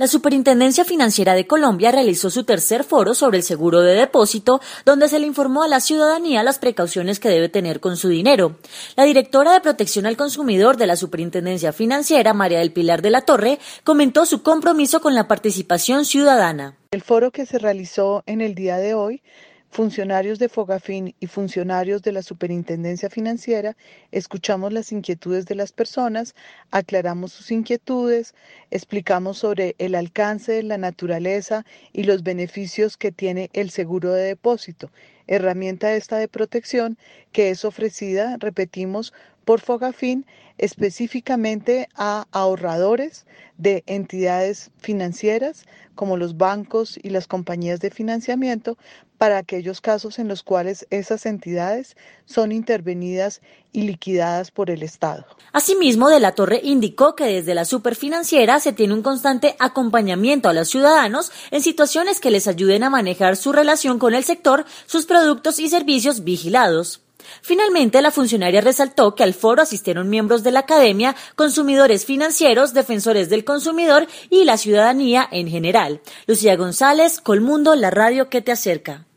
La Superintendencia Financiera de Colombia realizó su tercer foro sobre el seguro de depósito, donde se le informó a la ciudadanía las precauciones que debe tener con su dinero. La directora de Protección al Consumidor de la Superintendencia Financiera, María del Pilar de la Torre, comentó su compromiso con la participación ciudadana. El foro que se realizó en el día de hoy, funcionarios de Fogafín y funcionarios de la Superintendencia Financiera, escuchamos las inquietudes de las personas, aclaramos sus inquietudes, explicamos sobre el alcance, la naturaleza y los beneficios que tiene el seguro de depósito, herramienta esta de protección que es ofrecida, repetimos, por Fogafín específicamente a ahorradores de entidades financieras como los bancos y las compañías de financiamiento para aquellos casos en los cuales esas entidades son intervenidas y liquidadas por el Estado. Asimismo, de la Torre indicó que desde la Superfinanciera se tiene un constante acompañamiento a los ciudadanos en situaciones que les ayuden a manejar su relación con el sector, sus productos y servicios vigilados. Finalmente, la funcionaria resaltó que al foro asistieron miembros de la academia, consumidores financieros, defensores del consumidor y la ciudadanía en general. Lucía González, Colmundo, la radio que te acerca.